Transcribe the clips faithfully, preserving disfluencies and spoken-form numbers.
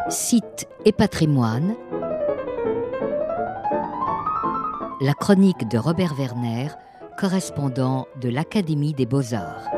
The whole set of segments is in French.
Sites et patrimoine. La chronique de Robert Werner, correspondant de l'Académie des Beaux-Arts.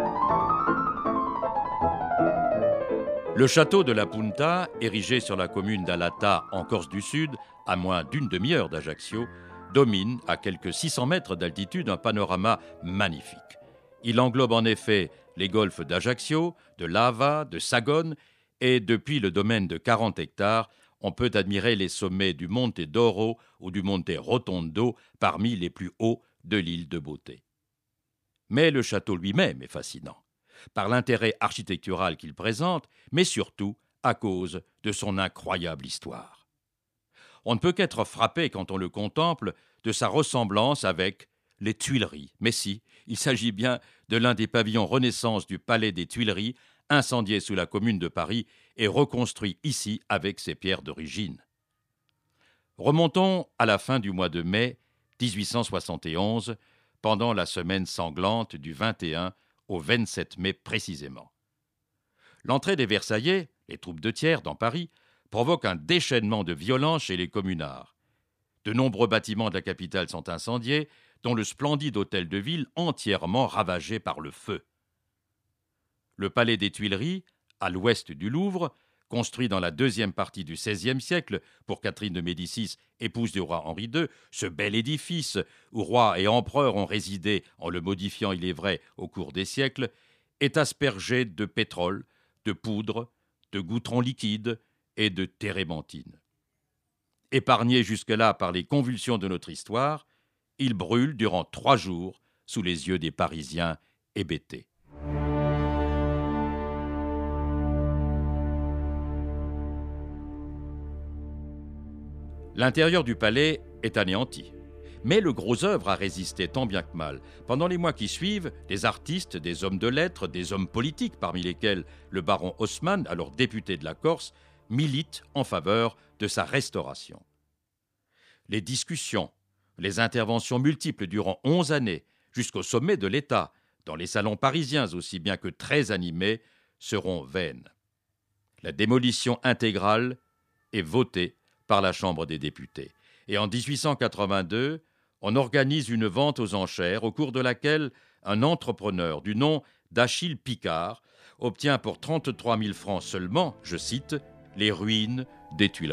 Le château de la Punta, érigé sur la commune d'Alata en Corse du Sud, à moins d'une demi-heure d'Ajaccio, domine à quelques six cents mètres d'altitude un panorama magnifique. Il englobe en effet les golfes d'Ajaccio, de Lava, de Sagone, et depuis le domaine de quarante hectares, on peut admirer les sommets du Monte d'Oro ou du Monte Rotondo parmi les plus hauts de l'île de Beauté. Mais le château lui-même est fascinant, par l'intérêt architectural qu'il présente, mais surtout à cause de son incroyable histoire. On ne peut qu'être frappé quand on le contemple de sa ressemblance avec les Tuileries. Mais si, il s'agit bien de l'un des pavillons Renaissance du Palais des Tuileries, incendié sous la Commune de Paris et reconstruit ici avec ses pierres d'origine. Remontons à la fin du mois de mai dix-huit cent soixante et onze, pendant la semaine sanglante du vingt et un au vingt-sept mai précisément. L'entrée des Versaillais, les troupes de Thiers dans Paris, provoque un déchaînement de violence chez les communards. De nombreux bâtiments de la capitale sont incendiés, dont le splendide hôtel de ville entièrement ravagé par le feu. Le palais des Tuileries, à l'ouest du Louvre, construit dans la deuxième partie du seizième siècle pour Catherine de Médicis, épouse du roi Henri deux, ce bel édifice où rois et empereurs ont résidé en le modifiant, il est vrai, au cours des siècles, est aspergé de pétrole, de poudre, de goudron liquide et de térébenthine. Épargné jusque-là par les convulsions de notre histoire, il brûle durant trois jours sous les yeux des Parisiens hébétés. L'intérieur du palais est anéanti. Mais le gros œuvre a résisté tant bien que mal. Pendant les mois qui suivent, des artistes, des hommes de lettres, des hommes politiques, parmi lesquels le baron Haussmann, alors député de la Corse, militent en faveur de sa restauration. Les discussions, les interventions multiples durant onze années, jusqu'au sommet de l'État, dans les salons parisiens aussi bien que très animés, seront vaines. La démolition intégrale est votée par la Chambre des députés. Et en dix-huit cent quatre-vingt-deux, on organise une vente aux enchères au cours de laquelle un entrepreneur du nom d'Achille Picard obtient pour trente-trois mille francs seulement, je cite, « les ruines des Tuileries ».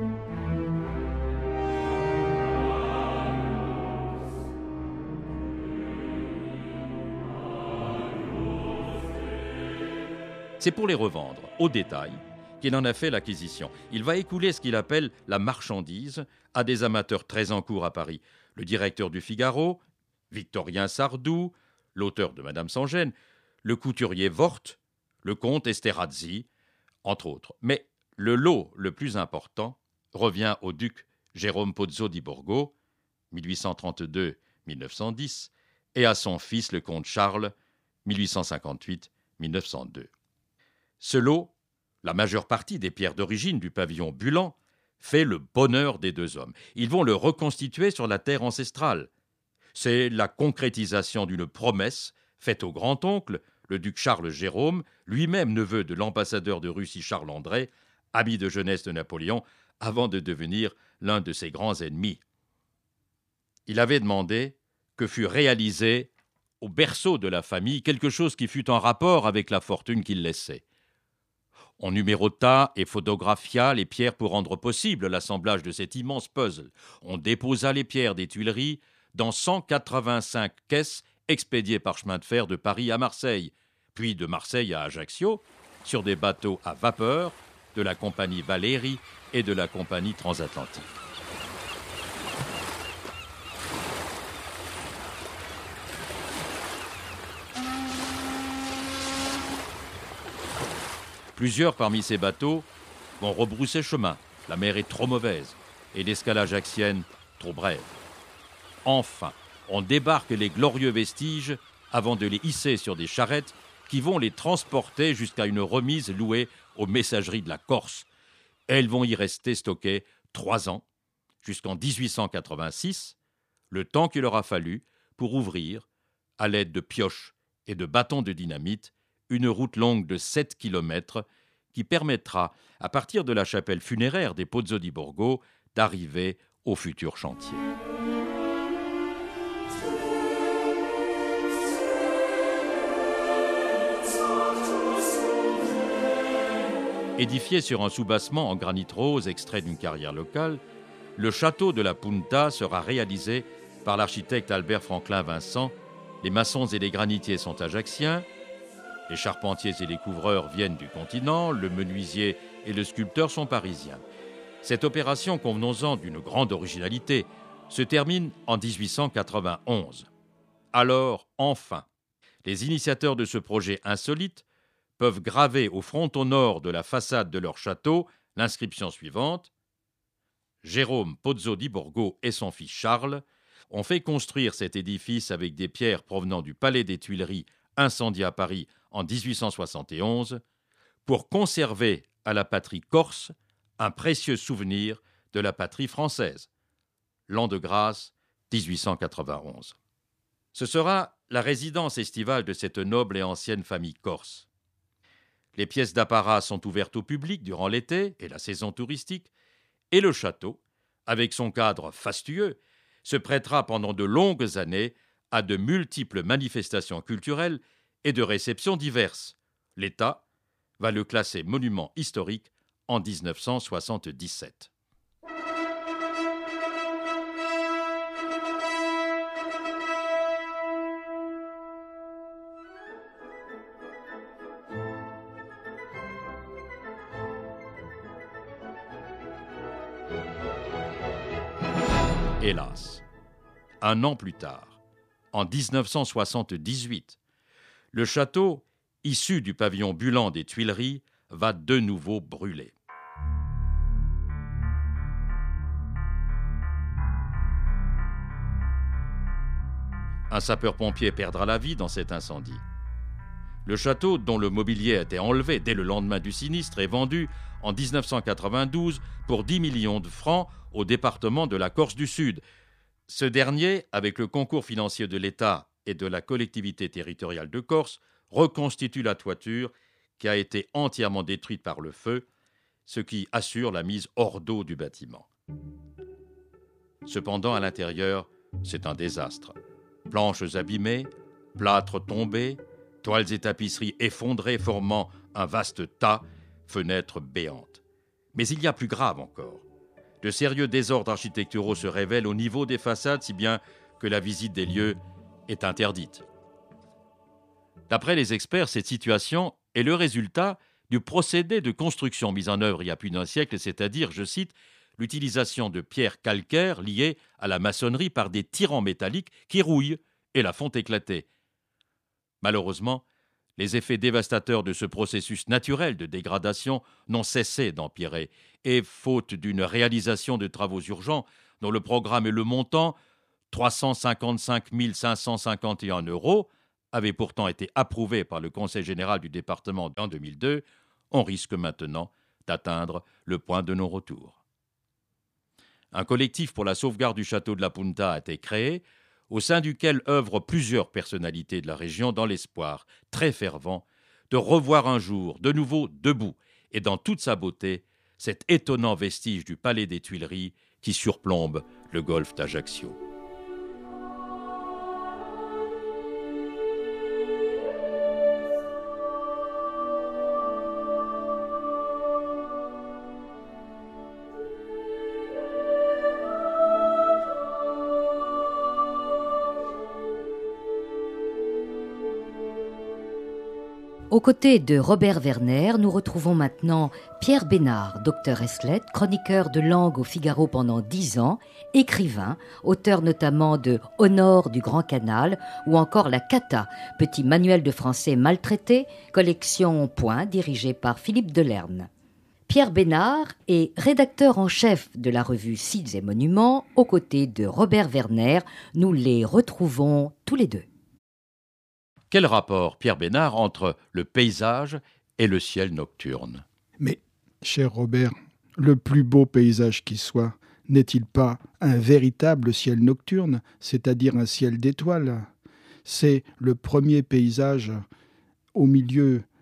C'est pour les revendre, au détail, qu'il en a fait l'acquisition. Il va écouler ce qu'il appelle la marchandise à des amateurs très en cours à Paris. Le directeur du Figaro, Victorien Sardou, l'auteur de Madame sans gêne, le couturier Vort, le comte Esterhazy, entre autres. Mais le lot le plus important revient au duc Jérôme Pozzo di Borgo, mille huit cent trente-deux à mille neuf cent dix, et à son fils le comte Charles, mille huit cent cinquante-huit à mille neuf cent deux. Ce lot, la majeure partie des pierres d'origine du pavillon Bulan, fait le bonheur des deux hommes. Ils vont le reconstituer sur la terre ancestrale. C'est la concrétisation d'une promesse faite au grand-oncle, le duc Charles Jérôme, lui-même neveu de l'ambassadeur de Russie Charles-André, ami de jeunesse de Napoléon, avant de devenir l'un de ses grands ennemis. Il avait demandé que fût réalisé au berceau de la famille quelque chose qui fût en rapport avec la fortune qu'il laissait. On numérota et photographia les pierres pour rendre possible l'assemblage de cet immense puzzle. On déposa les pierres des Tuileries dans cent quatre-vingt-cinq caisses expédiées par chemin de fer de Paris à Marseille, puis de Marseille à Ajaccio, sur des bateaux à vapeur de la compagnie Valéry et de la compagnie transatlantique. Plusieurs parmi ces bateaux vont rebrousser chemin. La mer est trop mauvaise et l'escale ajaxienne trop brève. Enfin, on débarque les glorieux vestiges avant de les hisser sur des charrettes qui vont les transporter jusqu'à une remise louée aux messageries de la Corse. Elles vont y rester stockées trois ans, jusqu'en dix-huit cent quatre-vingt-six, le temps qu'il aura fallu pour ouvrir, à l'aide de pioches et de bâtons de dynamite, une route longue de sept kilomètres qui permettra, à partir de la chapelle funéraire des Pozzo di Borgo, d'arriver au futur chantier. Édifié sur un soubassement en granit rose extrait d'une carrière locale, le château de la Punta sera réalisé par l'architecte Albert Franklin-Vincent. Les maçons et les granitiers sont ajacciens, les charpentiers et les couvreurs viennent du continent, le menuisier et le sculpteur sont parisiens. Cette opération, convenons-en d'une grande originalité, se termine en dix-huit cent quatre-vingt-onze. Alors, enfin, les initiateurs de ce projet insolite peuvent graver au fronton nord de la façade de leur château l'inscription suivante: Jérôme Pozzo di Borgo et son fils Charles ont fait construire cet édifice avec des pierres provenant du Palais des Tuileries incendié à Paris en dix-huit cent soixante et onze pour conserver à la patrie corse un précieux souvenir de la patrie française. L'an de grâce dix-huit cent quatre-vingt-onze. Ce sera la résidence estivale de cette noble et ancienne famille corse. Les pièces d'apparat sont ouvertes au public durant l'été et la saison touristique, et le château, avec son cadre fastueux, se prêtera pendant de longues années à de multiples manifestations culturelles et de réceptions diverses. L'État va le classer monument historique en dix-neuf cent soixante-dix-sept. Hélas, un an plus tard, en dix-neuf cent soixante-dix-huit, le château, issu du pavillon Bulan des Tuileries, va de nouveau brûler. Un sapeur-pompier perdra la vie dans cet incendie. Le château, dont le mobilier a été enlevé dès le lendemain du sinistre, est vendu en dix-neuf cent quatre-vingt-douze pour dix millions de francs au département de la Corse du Sud. Ce dernier, avec le concours financier de l'État et de la collectivité territoriale de Corse, reconstitue la toiture qui a été entièrement détruite par le feu, ce qui assure la mise hors d'eau du bâtiment. Cependant, à l'intérieur, c'est un désastre. Planches abîmées, plâtres tombés, toiles et tapisseries effondrées formant un vaste tas, fenêtres béantes. Mais il y a plus grave encore. De sérieux désordres architecturaux se révèlent au niveau des façades, si bien que la visite des lieux est interdite. D'après les experts, cette situation est le résultat du procédé de construction mis en œuvre il y a plus d'un siècle, c'est-à-dire, je cite, l'utilisation de pierres calcaires liées à la maçonnerie par des tirants métalliques qui rouillent et la font éclater. Malheureusement, les effets dévastateurs de ce processus naturel de dégradation n'ont cessé d'empirer et, faute d'une réalisation de travaux urgents dont le programme et le montant, trois cent cinquante-cinq mille cinq cent cinquante et un euros, avaient pourtant été approuvés par le Conseil général du département en deux mille deux, on risque maintenant d'atteindre le point de non-retour. Un collectif pour la sauvegarde du château de la Punta a été créé, au sein duquel œuvrent plusieurs personnalités de la région dans l'espoir, très fervent, de revoir un jour, de nouveau debout, et dans toute sa beauté, cet étonnant vestige du palais des Tuileries qui surplombe le golfe d'Ajaccio. Aux côtés de Robert Werner, nous retrouvons maintenant Pierre Bénard, docteur ès lettres, chroniqueur de langue au Figaro pendant dix ans, écrivain, auteur notamment de Au nord du Grand Canal ou encore La Cata, petit manuel de français maltraité, collection Point dirigée par Philippe Delerne. Pierre Bénard est rédacteur en chef de la revue Sites et Monuments. Aux côtés de Robert Werner, nous les retrouvons tous les deux. Quel rapport, Pierre Bénard, entre le paysage et le ciel nocturne ? Mais, cher Robert, le plus beau paysage qui soit, n'est-il pas un véritable ciel nocturne, c'est-à-dire un ciel d'étoiles ? C'est le premier paysage au milieu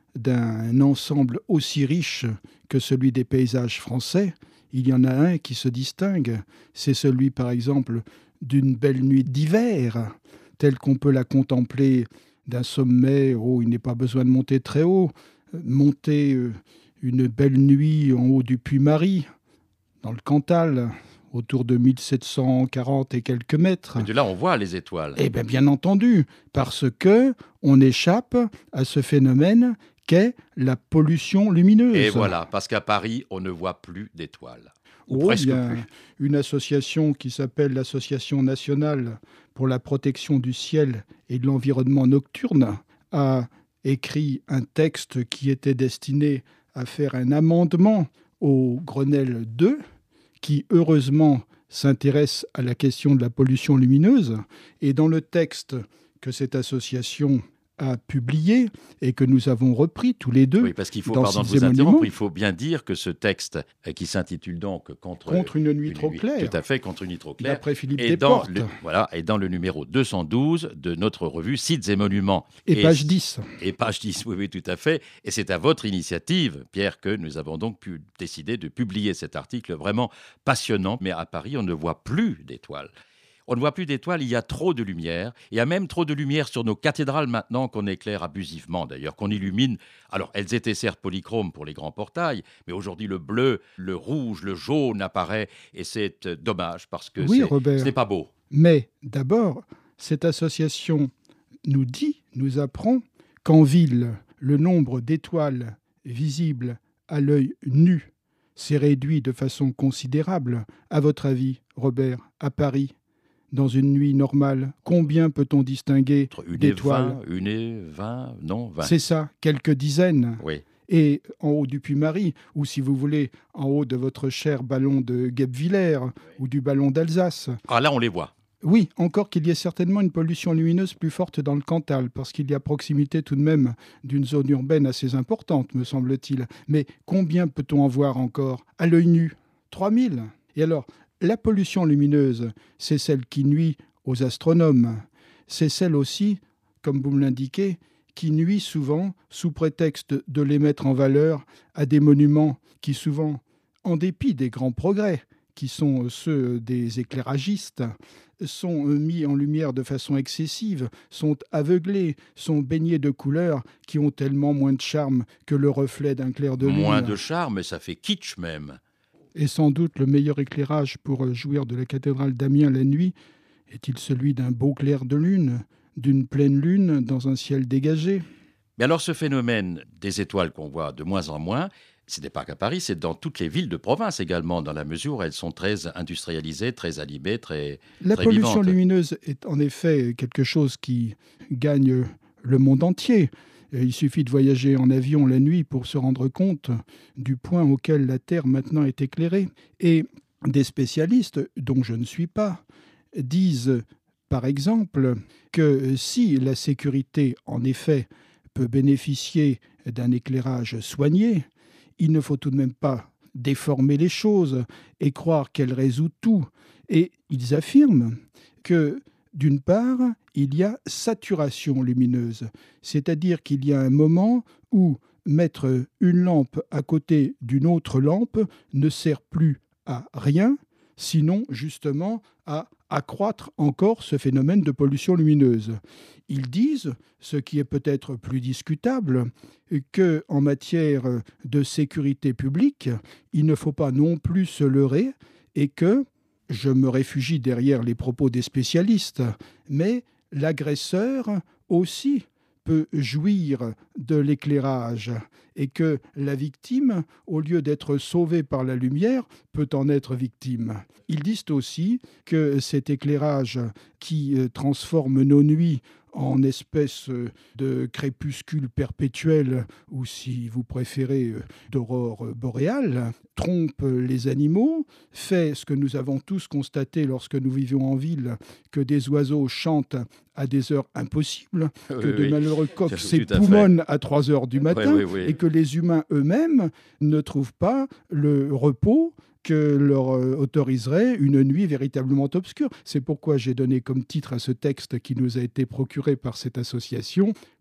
d'un ensemble aussi riche que celui des paysages français, il y en a un qui se distingue. C'est celui, par exemple, d'une belle nuit d'hiver, telle qu'on peut la contempler d'un sommet. Oh, il n'est pas besoin de monter très haut. Monter une belle nuit en haut du Puy-Marie, dans le Cantal, autour de mille sept cent quarante et quelques mètres. Et de là, on voit les étoiles. Eh bien, bien entendu, parce que on échappe à ce phénomène qu'est la pollution lumineuse. Et voilà, parce qu'à Paris, on ne voit plus d'étoiles. Ou Oh, presque il y a plus. une association qui s'appelle l'Association nationale pour la protection du ciel et de l'environnement nocturne a écrit un texte qui était destiné à faire un amendement au Grenelle deux, qui heureusement s'intéresse à la question de la pollution lumineuse. Et dans le texte que cette association a publié et que nous avons repris tous les deux. Oui, parce qu'il faut, dans pardon de Sites et vous interrompre, Monuments, il faut bien dire que ce texte, euh, qui s'intitule donc Contre, contre une nuit trop claire, tout à fait, Contre une nuit trop claire, d'après Philippe et dans, Desportes, le, voilà, et dans le numéro deux cent douze de notre revue Sites et Monuments. et page dix. Et page dix, oui, oui, tout à fait. Et c'est à votre initiative, Pierre, que nous avons donc pu décider de publier cet article vraiment passionnant. Mais à Paris, on ne voit plus d'étoiles. On ne voit plus d'étoiles, il y a trop de lumière. Il y a même trop de lumière sur nos cathédrales maintenant qu'on éclaire abusivement, d'ailleurs, qu'on illumine. Alors, elles étaient certes polychromes pour les grands portails, mais aujourd'hui, le bleu, le rouge, le jaune apparaît, et c'est euh, dommage parce que Oui, c'est- Robert. ce n'est pas beau. Mais d'abord, cette association nous dit, nous apprend qu'en ville, le nombre d'étoiles visibles à l'œil nu s'est réduit de façon considérable. À votre avis, Robert, à Paris, dans une nuit normale, combien peut-on distinguer Entre une et d'étoiles? vingt, une et vingt, non, vingt. C'est ça, quelques dizaines. Oui. Et en haut du Puy-Marie, ou si vous voulez, en haut de votre cher ballon de Guebwiller ou du ballon d'Alsace. Ah là, on les voit. Oui, encore qu'il y ait certainement une pollution lumineuse plus forte dans le Cantal, parce qu'il y a proximité tout de même d'une zone urbaine assez importante, me semble-t-il. Mais combien peut-on en voir encore à l'œil nu? trois mille. Et alors, la pollution lumineuse, c'est celle qui nuit aux astronomes. C'est celle aussi, comme vous me l'indiquez, qui nuit souvent, sous prétexte de les mettre en valeur, à des monuments qui souvent, en dépit des grands progrès, qui sont ceux des éclairagistes, sont mis en lumière de façon excessive, sont aveuglés, sont baignés de couleurs qui ont tellement moins de charme que le reflet d'un clair de lune. Moins de charme, mais ça fait kitsch même. Et sans doute le meilleur éclairage pour jouir de la cathédrale d'Amiens la nuit est-il celui d'un beau clair de lune, d'une pleine lune dans un ciel dégagé? Mais alors ce phénomène des étoiles qu'on voit de moins en moins, ce n'est pas qu'à Paris, c'est dans toutes les villes de province également, dans la mesure où elles sont très industrialisées, très animées, très, La très pollution vivantes. lumineuse est en effet quelque chose qui gagne le monde entier. Il suffit de voyager en avion la nuit pour se rendre compte du point auquel la Terre maintenant est éclairée. Et des spécialistes, dont je ne suis pas, disent par exemple que si la sécurité, en effet, peut bénéficier d'un éclairage soigné, il ne faut tout de même pas déformer les choses et croire qu'elle résout tout. Et ils affirment que, d'une part, il y a saturation lumineuse, c'est-à-dire qu'il y a un moment où mettre une lampe à côté d'une autre lampe ne sert plus à rien, sinon justement à accroître encore ce phénomène de pollution lumineuse. Ils disent, ce qui est peut-être plus discutable, qu'en matière de sécurité publique, il ne faut pas non plus se leurrer et que, je me réfugie derrière les propos des spécialistes, mais l'agresseur aussi peut jouir de l'éclairage et que la victime, au lieu d'être sauvée par la lumière, peut en être victime. Ils disent aussi que cet éclairage qui transforme nos nuits en espèce de crépuscule perpétuel ou, si vous préférez, d'aurore boréale, trompe les animaux, fait ce que nous avons tous constaté lorsque nous vivions en ville, que des oiseaux chantent à des heures impossibles, Oui, que de oui. malheureux coqs Tout à s'époumonnent à trois heures du matin, Oui, oui, oui. et que les humains eux-mêmes ne trouvent pas le repos que leur euh, autoriserait une nuit véritablement obscure. C'est pourquoi j'ai donné comme titre à ce texte qui nous a été procuré par cette association «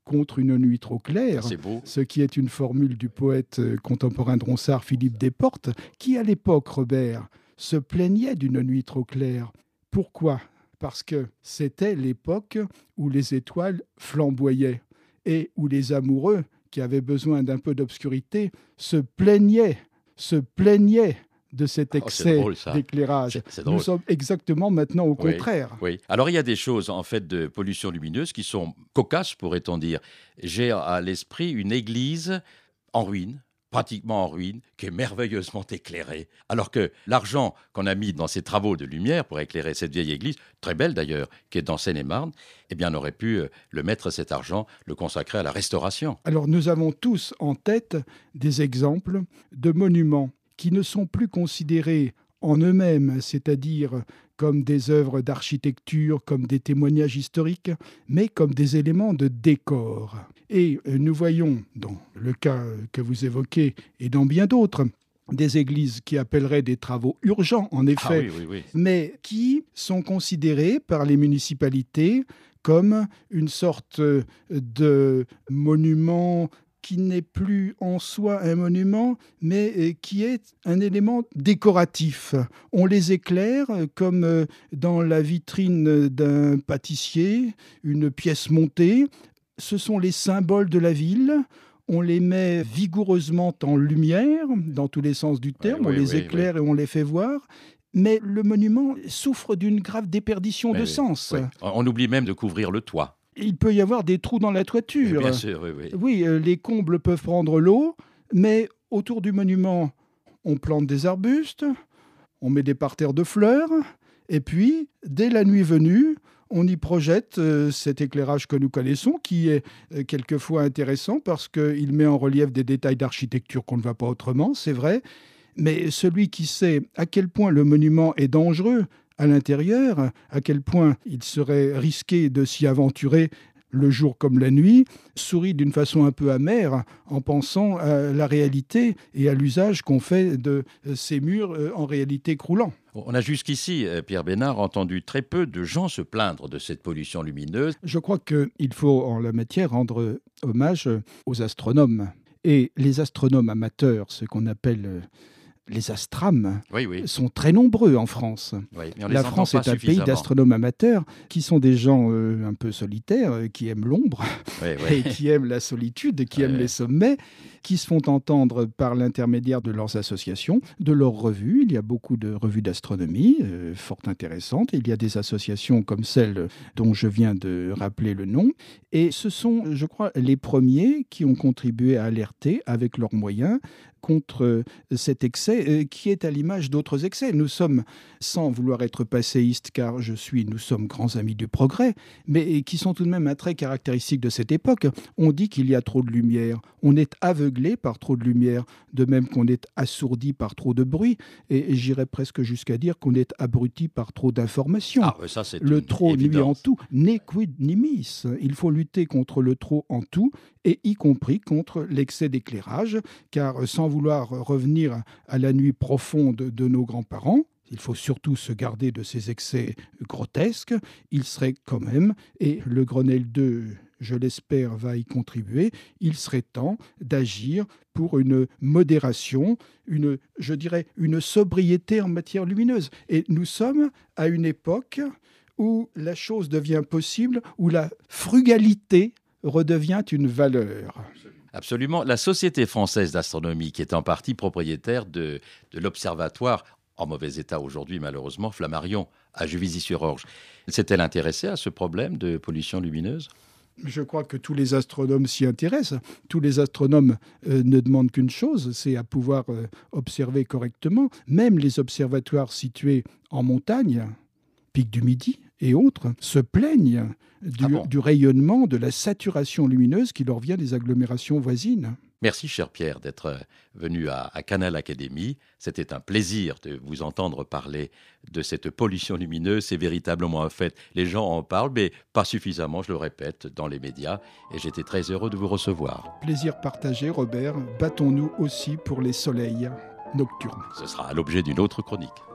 contre une nuit trop claire. C'est beau. Ce qui est une formule du poète contemporain de Ronsard, Philippe Desportes, qui à l'époque, Robert, se plaignait d'une nuit trop claire. Pourquoi ? Parce que c'était l'époque où les étoiles flamboyaient et où les amoureux, qui avaient besoin d'un peu d'obscurité, se plaignaient, se plaignaient de cet excès oh, drôle, d'éclairage. C'est, c'est Nous sommes exactement maintenant au oui, contraire. Oui. Alors il y a des choses en fait de pollution lumineuse qui sont cocasses, pourrait-on dire. J'ai à l'esprit une église en ruine, pratiquement en ruine, qui est merveilleusement éclairée. Alors que l'argent qu'on a mis dans ces travaux de lumière pour éclairer cette vieille église, très belle d'ailleurs, qui est dans Seine-et-Marne, eh bien on aurait pu le mettre, cet argent, le consacrer à la restauration. Alors nous avons tous en tête des exemples de monuments qui ne sont plus considérés en eux-mêmes, c'est-à-dire comme des œuvres d'architecture, comme des témoignages historiques, mais comme des éléments de décor. Et nous voyons, dans le cas que vous évoquez et dans bien d'autres, des églises qui appelleraient des travaux urgents, en effet, ah, oui, oui, oui. mais qui sont considérées par les municipalités comme une sorte de monument qui n'est plus en soi un monument, mais qui est un élément décoratif. On les éclaire comme dans la vitrine d'un pâtissier, une pièce montée. Ce sont les symboles de la ville. On les met vigoureusement en lumière, dans tous les sens du terme. Ouais, on oui, les oui, éclaire oui. et on les fait voir. Mais le monument souffre d'une grave déperdition mais de oui, sens. Oui. On oublie même de couvrir le toit. Il peut y avoir des trous dans la toiture. Bien sûr, oui, oui. Oui, euh, les combles peuvent prendre l'eau, mais autour du monument, on plante des arbustes, on met des parterres de fleurs, et puis, dès la nuit venue, on y projette euh, cet éclairage que nous connaissons, qui est euh, quelquefois intéressant parce qu'il met en relief des détails d'architecture qu'on ne voit pas autrement, c'est vrai, mais celui qui sait à quel point le monument est dangereux à l'intérieur, à quel point il serait risqué de s'y aventurer le jour comme la nuit, sourit d'une façon un peu amère en pensant à la réalité et à l'usage qu'on fait de ces murs en réalité croulants. On a jusqu'ici, Pierre Bénard, entendu très peu de gens se plaindre de cette pollution lumineuse. Je crois qu'il faut en la matière rendre hommage aux astronomes. Et les astronomes amateurs, ce qu'on appelle les astrams, oui, oui. sont très nombreux en France. Oui, la France est un pays d'astronomes amateurs qui sont des gens euh, un peu solitaires, euh, qui aiment l'ombre, oui, oui. et qui aiment la solitude, qui oui, aiment oui. les sommets, qui se font entendre par l'intermédiaire de leurs associations, de leurs revues. Il y a beaucoup de revues d'astronomie, euh, fort intéressantes. Il y a des associations comme celle dont je viens de rappeler le nom. Et ce sont, je crois, les premiers qui ont contribué à alerter, avec leurs moyens, contre cet excès qui est à l'image d'autres excès. Nous sommes, sans vouloir être passéiste, car je suis, nous sommes grands amis du progrès, mais qui sont tout de même un trait caractéristique de cette époque. On dit qu'il y a trop de lumière, on est aveuglé par trop de lumière, de même qu'on est assourdi par trop de bruit, et j'irais presque jusqu'à dire qu'on est abruti par trop d'informations. Ah, ça, c'est le trop évidence. nuit en tout, ne quid nimis. Il faut lutter contre le trop en tout, et y compris contre l'excès d'éclairage, car sans vouloir revenir à la nuit profonde de nos grands-parents, il faut surtout se garder de ces excès grotesques, il serait quand même, et le Grenelle deux, je l'espère, va y contribuer, il serait temps d'agir pour une modération, une, je dirais, une sobriété en matière lumineuse. Et nous sommes à une époque où la chose devient possible, où la frugalité redevient une valeur. Absolument. La Société française d'astronomie, qui est en partie propriétaire de, de l'observatoire, en mauvais état aujourd'hui malheureusement, Flammarion, à Juvisy-sur-Orge, s'est-elle intéressée à ce problème de pollution lumineuse ? Je crois que tous les astronomes s'y intéressent. Tous les astronomes euh, ne demandent qu'une chose, c'est à pouvoir euh, observer correctement. Même les observatoires situés en montagne, Pic du Midi et autres, se plaignent du, ah bon du rayonnement, de la saturation lumineuse qui leur vient des agglomérations voisines. Merci, cher Pierre, d'être venu à, à Canal Académie. C'était un plaisir de vous entendre parler de cette pollution lumineuse. C'est véritablement un fait. Les gens en parlent, mais pas suffisamment, je le répète, dans les médias. Et j'étais très heureux de vous recevoir. Plaisir partagé, Robert. Battons-nous aussi pour les soleils nocturnes. Ce sera l'objet d'une autre chronique.